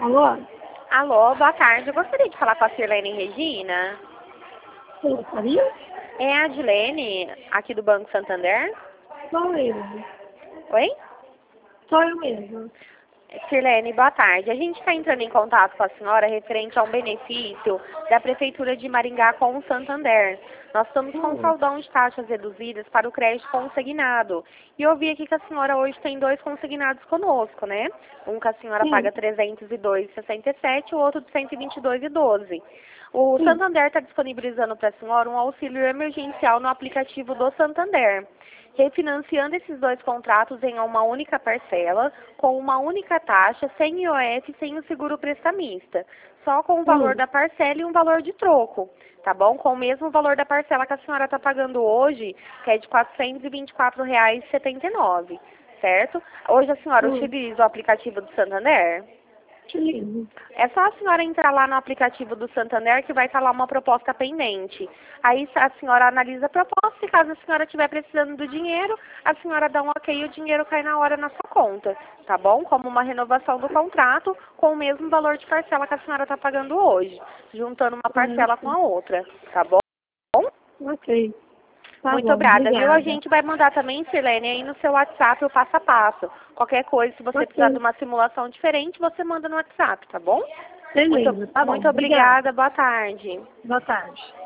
Alô? Alô, boa tarde. Eu gostaria de falar com a Sirlene Regina. Você gostaria? É a Adilene, aqui do Banco Santander. Sou eu. Oi? Sou eu mesmo. Sirlene, boa tarde. A gente está entrando em contato com a senhora referente a um benefício da Prefeitura de Maringá com o Santander. Nós estamos com um saldão de taxas reduzidas para o crédito consignado. E eu vi aqui que a senhora hoje tem 2 consignados conosco, né? Um que a senhora paga R$ 302,67 e o outro de R$ 122,12. O Santander está disponibilizando para a senhora um auxílio emergencial no aplicativo do Santander, refinanciando esses 2 contratos em uma única parcela, com uma única taxa, sem IOF, sem o seguro prestamista, só com o valor da parcela e um valor de troco, tá bom? Com o mesmo valor da parcela que a senhora está pagando hoje, que é de R$ 424,79, certo? Hoje a senhora utiliza o aplicativo do Santander? Utilizo. É só a senhora entrar lá no aplicativo do Santander que vai estar lá uma proposta pendente. Aí a senhora analisa a proposta e caso a senhora estiver precisando do dinheiro, a senhora dá um ok e o dinheiro cai na hora na sua conta, tá bom? Como uma renovação do contrato com o mesmo valor de parcela que a senhora está pagando hoje, juntando uma parcela com a outra, tá bom? Ok. Tá Muito bom, obrigada, viu? A obrigada. gente vai mandar também, Sirlene, aí no seu WhatsApp o passo a passo. Qualquer coisa, se você precisar de uma simulação diferente, você manda no WhatsApp, tá bom? Beleza, tá bom. Muito obrigada, boa tarde. Boa tarde.